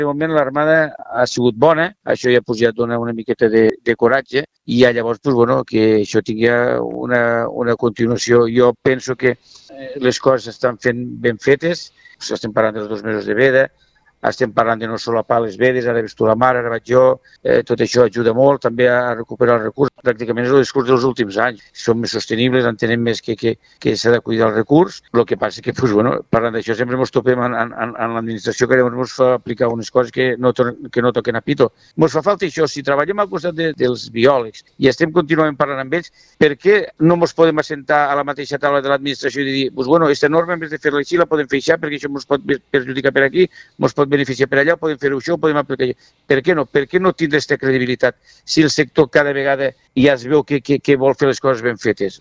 De moment l'Armada ha sigut bona, això ja dona una miqueta de coratge i ja llavors que això tingui una continuació. Jo penso que les coses s'estan fent ben fetes, estem parlant dels 2 mesos de veda, estem parlant de no solapar les vedes, ara ves tu la mar, ara vaig jo, tot això ajuda molt també a recuperar el recurs. Pràcticament és el discurs dels últims anys. Som més sostenibles, entenem més que s'ha de cuidar el recurs. El que passa que, parlant d'això, sempre ens topem en l'administració que ens fa aplicar unes coses que no toquen a pito. Ens fa falta això. Si treballem al costat dels biòlegs i estem continuament parlant amb ells, per què no ens podem assentar a la mateixa taula de l'administració i dir, aquesta norma, en vez de fer-la així, la podem fer així, perquè això ens pot perjudicar per aquí, ens pot beneficiar per allà, podem fer això, podem aplicar allà. Per què no? Per què no tindre aquesta credibilitat si el sector cada vegada ja es veu que vol fer les coses ben fetes?